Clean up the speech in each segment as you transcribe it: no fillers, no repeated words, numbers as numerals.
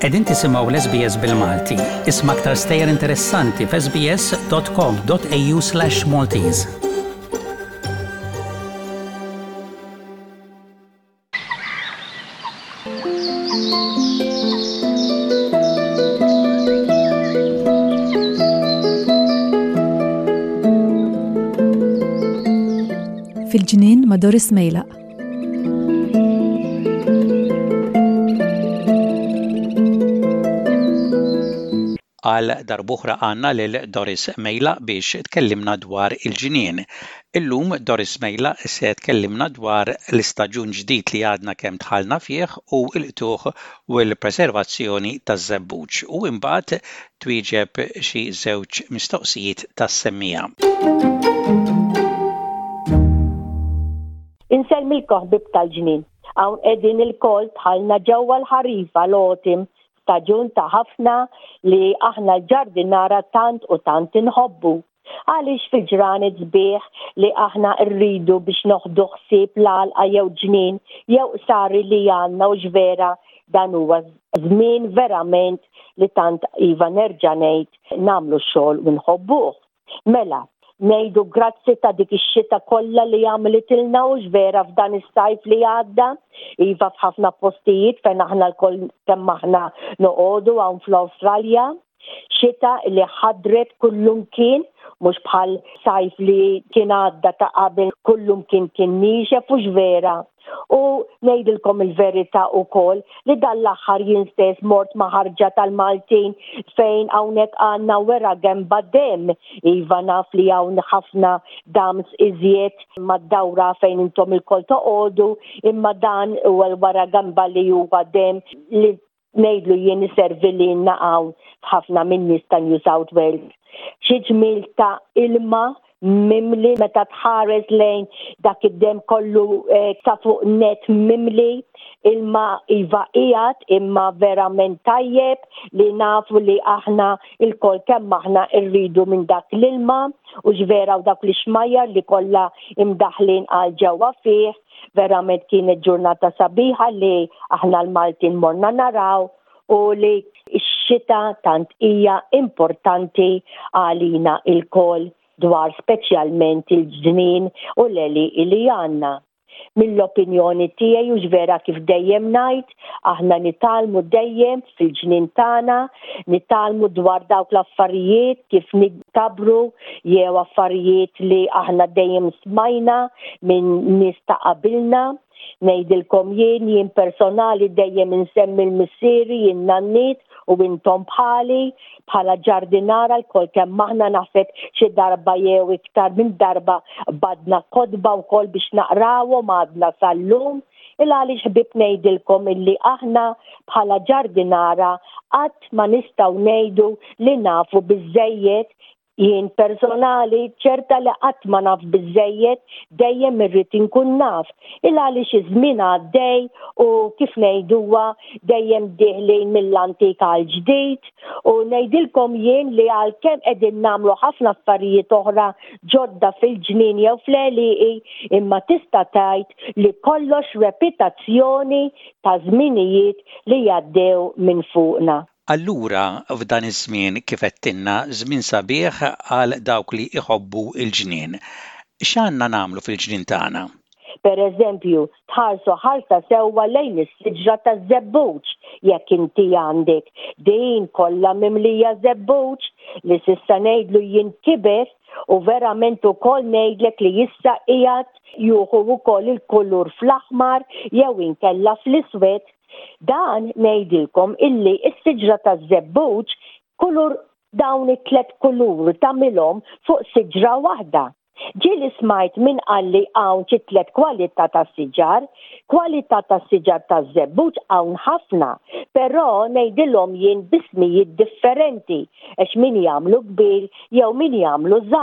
Qegħdin tisimgħu l-SBS bil-Malti. Isma' aktar stejjer interessanti f'sbs.com.au/Maltese. fil-ġnien ma' Doris Mejlaq. Għal darbuħra għanna lil Doris Mejlaq biex tkellimna dwar il-ġnien. Illum Doris Mejlaq se tkellimna dwar l-istaġun ġdid li għadna kemm tħallna fih u l-qtuħ u l-preservazzjoni taż-żebbuġ u imbagħad twieġeb xi żewġ mistoqsijiet tas-semmija. Insellmilkom ħbib tal-ġnien. Hawn qegħdin il-kol tħallna ġewwa l-ħarifa l-otim. Staġun ta' ħafna li aħna l-ġardinara tant u tant inħobbu. Għaliex fil-ġranet sbieħ li aħna rridu biex noħdu ħsieb l-għalqa jew ġnien jew sari li għandna u ġvera dan huwa żmien verament li tant iva nerġa' ngħid nagħmlu xogħol u nħobbuh. Mela, ngħidu grazzi ta' dik ix-xita kollha li għamlitilna u ġvera f'dan is-sajf li għadda, iva f'ħafna postijiet fejn aħna l-koll kemm aħna noqogħdu hawn fl-Awstralja, xita li ħadret kullum kien mhux bħal sajf li kien għadda ta' qabel kullum kien nixef u ġvera. U ngħidilkom il-verità wkoll li dan l-aħħar jien stess mort ma' ħarġa tal-Maltin fejn hawnhekk għandna wera gemba demm. Iva naf li hawn ħafna dams iżjed mad-dawra fejn intom il-kol toqogħdu, imma dan huwa wara gemba li huwa demm li ngħidlu jien iservi lilna hawn ħafna minn nies ta' New South Wales. Xi ġmiel ta' ilma mimli meta tħares lejn dak id-dem kollu ta' fuq net mimli ilma iva qiegħed imma verament tajjeb li nafu li aħna il-kol kemm aħna rridu minn dak l-ilma u ġvera u dak li xmajjar li kollha imdaħlin għal ġewwa fih. Verament kienet ġurnata sabiħa li aħna l-Maltin morna naraw u li x-xita tant hija importanti għalina il-kol dwar speċjalment il-ġnien u l-eli li għandna. Mill-opinjoni tiegħi u ġvera kif dejjem ngħid, aħna nitalmu dejjem fil-ġnien tagħna, nitalmu dwar dawk l-affarijiet kif niktabru jew affarijiet li aħna dejjem smajna minn nies ta' qabilna. Ngħidilkom jien personali dejjem insemmi l-missieri jien nannit u intom bħala ġardinara l-kol kemm aħna naħseb xi darba jew iktar minn darba badna kodba wkoll biex naqrawhom għadna sal-lum. Għaliex ħbib ngħidilkom illi aħna bħala ġardinara qatt ma nistgħu ngħidu li nafu biżżejjed. Jien personali ċerta li qatt ma naf biżżejjed dejjem irrid inkun naf. Għaliex iż-żmien għaddej u kif ngħiduha dejjem dieħlin mill-antika għal ġdid u ngħidilkom jien li għalkemm qegħdin nagħmlu ħafna affarijiet oħra ġodda fil-ġnien jew fl-għelieqi imma tista' tgħid li kollox reputazzjoni ta' żminijiet li jgħaddew minn fuqna. Allura f'dan iż-żmien kif qedtilna żmien sabiħ għal dawk li jħobbu l-ġnien. X'għandna nagħmlu fil-ġnien tagħna? Pereżempju, tħarsu ħarsa sewwa lejn is-siġra taż-żebbuġ jekk inti għandek din kollha mimlija żebbuġ li s'issa ngħidlu jinkibes u verament ukoll ngħidlek li issa qiegħed jieħu wkoll il-kulur fl-aħmar jew inkella fl-iswed. Dan ngħidilkom illi s-siġra taż-żebbuġ kulur dawn it-tlet kulur tagħmilhom fuq siġra waħda. Ġieli smajt min qalli hawn xi tliet kwalità ta' siġar, kwalità ta' siġar taż-żebbuġ hawn ħafna, però ngħidilhom jien bismijiet differenti għax min jagħmlu kbir jew min jagħmlu żgħir.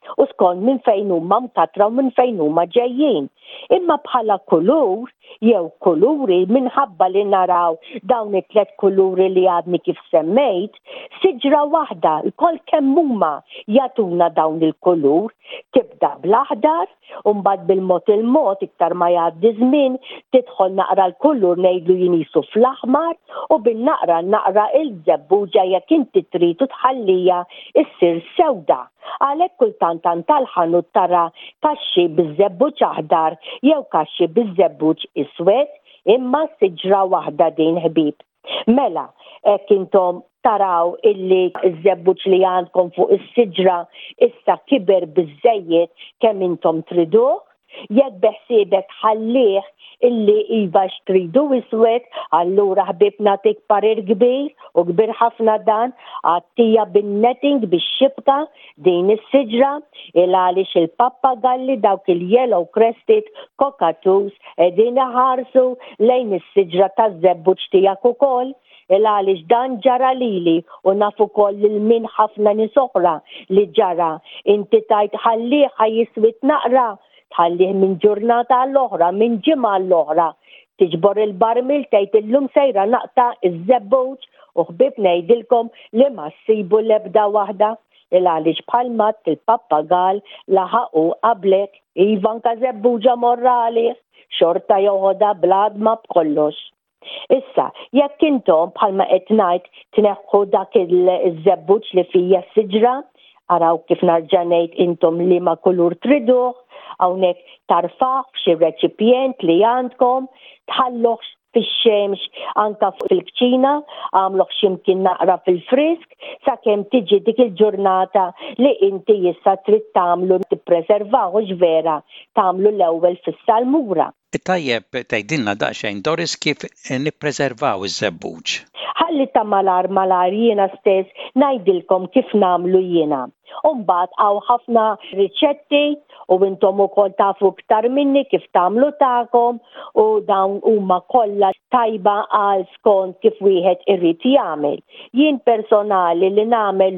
u skont minn fejn huma mkatra u minn fejn huma ġejjin. Imma bħala kulur jew kuluri minħabba li naraw dawn it-tlet kuluri li għadni kif semmejt, siġra waħda l-koll kemm huma jagħtuna dawn il-kulur, tibda bl-aħdar u mbagħad bil-mod il-mod iktar ma jgħaddi żmien tidħol naqra l-kulur ngħidlu jinisu fl-aħmar u bil-naqra naqra il-żebbuġa jekk inti trid tħallija issir sewda. Għalhekk kultant tal-ħanut tara kaxxi biż-żebbuġ aħdar jew kaxxi biż-żebbuġ iswed imma siġra waħda din ħbib. Mela, hekk intom taraw illi ż-żebbuġ li għandkom fuq is-siġra issa kiber biżejjed kemm intom triduh, jekk beħsiebek ħallih illi iva xtridu iswed, allura ħbibna tik parir kbir u kbir ħafna dan għattija bin-netting bix-xibka din is-siġra il għaliex il-pappagalli dawk il-yellow crested cockatoos qegħdin iħarsu lejn is-siġra taż-żebbuġ tiegħek ukoll. Il-għalix dan ġara lili u nafu koll il-min ħafna nies oħra li ġara. Inti tajt ħallih ħajjiswit naqra, tħallih minn ġurnata għall-oħra, minn ġimgħa għall-oħra. Tiġbor il-barmil tgħid illum sejra naqta iż-żebbuġ u ħbib ngħidilkom li ma ssibu l-ebda waħda. Il-għalix bħalmat il-pappagal laħaqu qablek iva anka żebbuġa morrali, xorta joħodha bladma b'kollox. Issa, jekk intom bħalma qed ngħid tneħħu dak iż-żebbuġ li fija siġra, araw kif narġa' ngħid intom li ma kulur triduh, hawnhekk tarfah f'xi reċipjent li għandkom, tħalluh fix-xemx anka fil-kċina, għamluh x'imkien naqra fil-frisk, sakemm tiġi dik il-ġurnata li inti issa trid tagħmlu tippreservaw vera tagħmlu l-ewwel fis-salmura. Tajjeb, tgħidilna daqsxejn Doris kif nippreservaw iż-żebbuġ. Ħalli ta' malar jiena stess ngħidilkom kif nagħmlu jiena. U mbagħad hawn ħafna riċetti u intom ukoll tafu iktar minni kif tagħmlu tagħkom u dawn huma kollha tajba għal skont kif wieħed irrid jagħmel. Jien personali li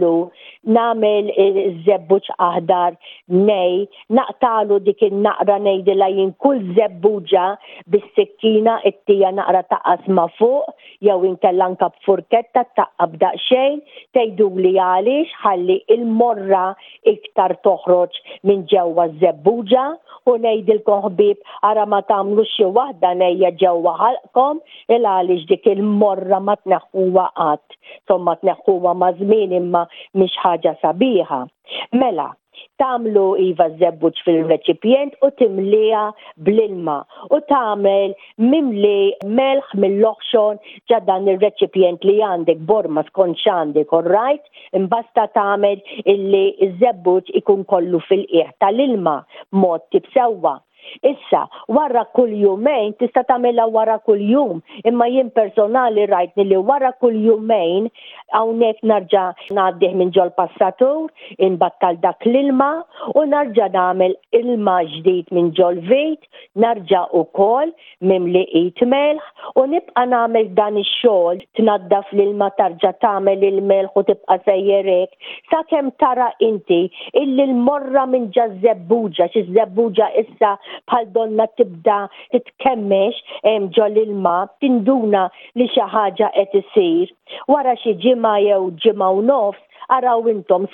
nagħmel żebbuġ aħdar naqtalu dik in-naqra ngħidilha jien kull żebbuġa bis-sikkina ittija naqra taqqas ma' fuq jew inkella anke b'furketta taqqab daqsxejn tgħiduli għaliex ħalli il-morra iktar toħroġ minn ġewwa żebbuġa u ngħidilkom ħbieb ara ma tagħmlu xi waħda ngħejja ġewwa ħalqkom il għaliex dik il-morra ma tneħħuha qatt. Somma tneħħuha ma' żmien imma mhix ħaġa sabiħa. Mela, tagħmlu iva żebbuġ fil-reċipjent u timliha bl-ilma u tagħmel mimli melħ mill-loħxon ġa dan ir-reċipjent li għandek borma skont x'għandek, orrajt, imbasta tagħmel illi ż-żebbuġ ikun kollu fil-qiegħ tal-ilma mod tibsewwa. Issa, wara kull jumejn, tista' tagħmilha wara kull jum, imma jien personali rajtni li wara kull jumejn hawnhekk narġa' ngħaddih minn ġol passatur, inbattal dak l-ilma u narġa' nagħmel ilma ġdid minn ġol vejt, narġa' ukoll mimli qit melħ u nibqa' nagħmel dan ix-xogħol tnaddaf l-ilma tarġa' tagħmel il-melħ u tibqa' sejjerek sakemm tara inti illi l-morra minn ġa żebbuġa, xi żebbuġa issa bħal donna tibda titkemmex ġol ilma tinduna li xi ħaġa qed isir. Wara xi ġimgħa jew ġimgħa u nofs araw intom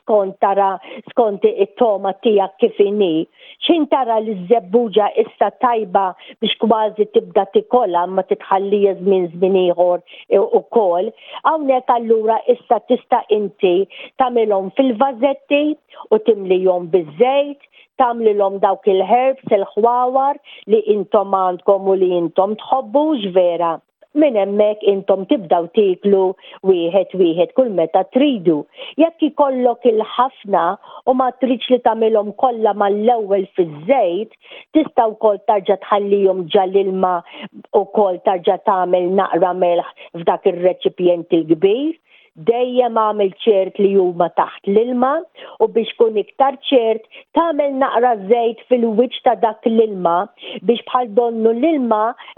skont it-toma tiegħek kif inhi. X'in tara li żebbuġa issa tajba biex kważi tibda tikolha ma titħallija żmien ieħor ukoll. Hawnhekk allura issa tista' inti tagħmilhom fil-vażetti u timlihom biż-żejt, tagħmlilhom dawk il-herbs il-ħwawar li intom għandkom u li intom tħobbux vera. Minn hemmhekk intom tibdaw tiklu wieħed kull meta tridu. Jekk ikollok il-ħafna u ma tridx li tagħmilhom kollha mal-ewwel fiż-żejt, tista' wkoll tarġa' tħallihom ġal-ilma wkoll tarġa' tagħmel naqra melħ f'dak ir-reċipjent il-kbir. dejjem għamil ċert li huma taħt l-ilma u biex kun iktar ċert tagħmel naqra żejt fil-wiċċ ta' dak l-ilma biex bħal donnu l-ilma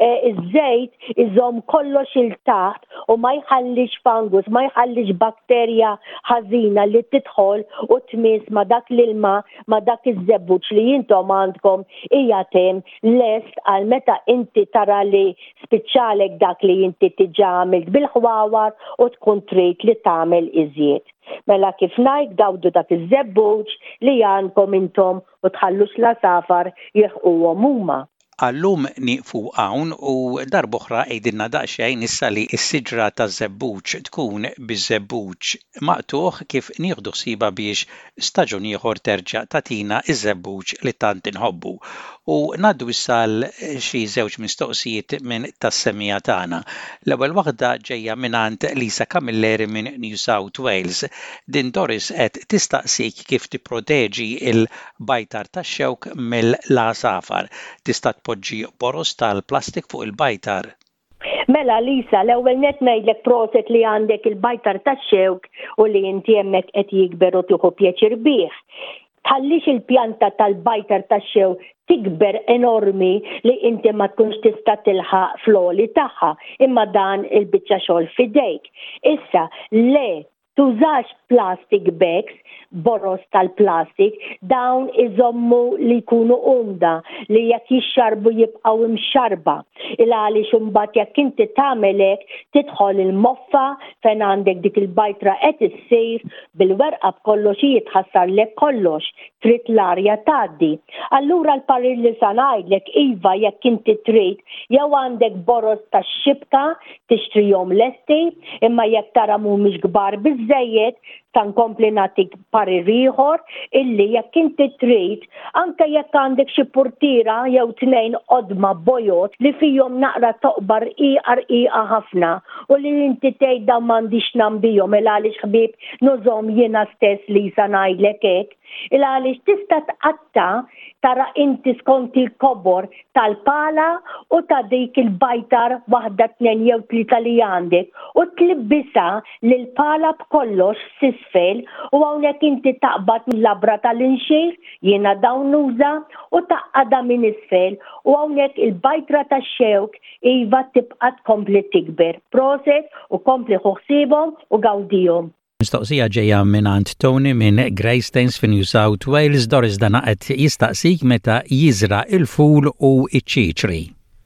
iż-żejt iżomm kollox il-taħt u ma jħallix fungus, ma jħallix bakterja ħażina li tidħol u tmiss ma dak l-ilma ma dak iż-żebbuġ li intom għandkom hija tem lest għal meta inti tara li spiċċalek dak li inti tiġa għamilt bil-ħwawar u tkun trid li tagħmel iżjed. Mela kif ngħid gawdu dak iż-żebbuġ li għandkom intom u tħallux la safar jieħquhom huma. Allum nieqfu hawn u darb'oħra qegħdilna daqsxejn issa li s-siġra taż-żebbuġ tkun biż-żebbuġ maqtuħ kif nieħdu ħsieba biex staġun ieħor terġa' tagħtina iż-żebbuġ li tant inħobbu. U ngħaddu issa xi żewġ mistoqsijiet minn tas-semmija tagħna. L-ewwel waħda ġejja mingħand Lisa Camilleri minn New South Wales. Din Doris qed tistaqsik kif tipproteġi l-bajtar tax-xewk mill-lasafar. Tista' tpoġġi boros tal-plastik fuq il-bajtar. Mela Lisa, l-ewwel net ngħidlek proset li għandek il-bajtar tax-xewk u li inti hemmhekk qed jikber u tieħu pjaċir bih. Tħallix il-pjanta tal-bajtar tax-xewk tikber enormi li inti ma tkunx tista' tilħaq fl-oli tagħha, imma dan il-biċċa xogħol fidejk. Issa le tużax plastic bags, boros tal-plastik, dawn iżommu li jkunu umda, li jekk jixxarbu jibqgħu imxarba. Għaliex imbagħad jekk inti tagħmel hekk tidħol il-moffa fejn għandek dik il-bajtra qed issir bil-werqa b'kollox jitħassarlek kollox, trid l-arja tgħaddi. Allura l-parir li sa ngħidlek iva jekk inti trid jew għandek boros tax-xibka tixtrihom lesti, imma jekk tara mhumiex kbar biżżejjed tankompli nagħtik parir ieħor illi jekk inti trid anke jekk għandek xi purtira jew tnejn qodma bojot li fihom naqra toqbar qiegħa ħafna u li inti tgħid dan m'għandix nambihom għaliex ħbieb nużhom jiena stess li sa ngħidlek hekk. Għaliex tista' tqatta tara inti skont il-kobor tal-pala u ta' dik il-bajtar waħda tnejn jew tlieta li għandek u tlibbisha lil pala b'kollox s'isfel u hawnhekk inti taqbad mill-labra tal-inxejr jiena dawn nuża u taqqada minn isfel u hawnhekk il-bajtra tax-xewk iva tibqa' tkompli tikber. Proset u kompli ħsiebhom u gawdihom. Mistoqsija ġejja mingħand Tony minn Greystanes fi New South Wales. Doris dan qed jistaqsik meta jiżra il-ful u iċ-ċiċri.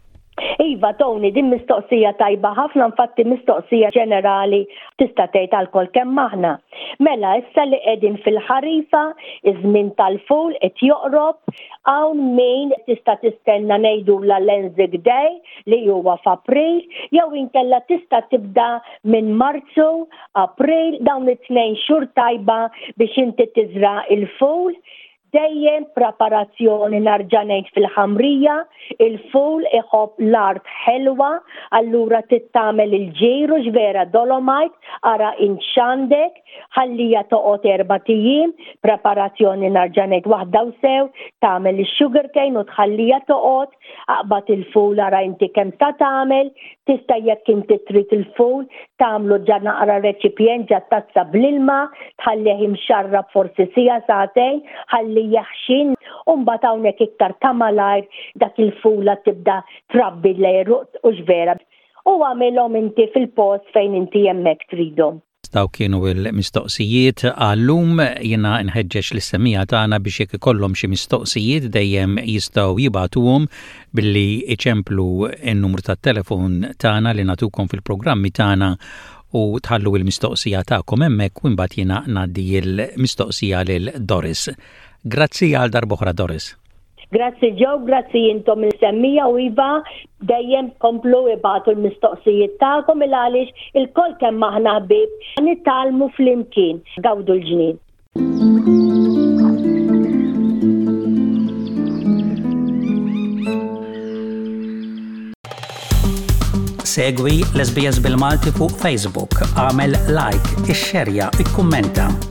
Iva Tony, din mistoqsija tajba ħafna, infatti mistoqsija ġenerali tista' tgħid għalkoll kemm aħna. Mela issa li qegħdin fil-ħarifa, iż-żmien tal-ful qed joqrob, hawn min tista' tistenna ngħidula Lensing Day li huwa f'April, jew inkella tista' tibda minn Marzu, April, dawn it-tnejn xhur tajba biex inti tiżra il-ful. Dejjem preparazzjoni narġa' ngħid fil-ħamrija, il-ful iħobb l-art ħelwa, allura tittamel il-ġejru ġvera dolomite, ara inxandek, ħallija toqgħod 4 ijiem, preparazzjoni narġa' ngħid waħda u sew, tagħmel ix-sugar cane u tħallija toqgħod, aqbad il-ful ara inti kemm ta' tagħmel, tista' jekk inti trid il-ful, tagħmlu ġa naqra reċipjent ġa tazza bl-ilma, tħallih imxarrab forsi sija sagħtejn, ħalli jaħxin u mbagħad hawnhekk iktar ta' malajr dak il-fula tibda trabbi l-eruq u ġvera. U għamilhom inti fil-post fejn inti hemmhekk tridhom. Daw kienu l-mistoqsijiet għallum jiena nħeġġeġ l-semmija tagħna biex jekk ikollhom xi mistoqsijiet dejjem jistgħu jibgħatuhom billi iċemplu n-numru tat-telefon tagħna li nagħtukom fil-programmi tagħna u tħallu l-mistoqsija tagħkom hemmhekk u mbagħad jiena ngħaddi l-mistoqsija lil Doris. Grazzi għal darb'oħra Doris. Grazzi ġew, grazzi intom il-semmija u iva dejjem komplu ibatu l-mistoqsijiet tagħkom għaliex il-kol kemm aħna ħbieb nitgħallmu flimkien. Gawdu l-ġnien. Segwi l-SBS bil-Malti fuq Facebook, għamel like, ixxerja, ikkummenta.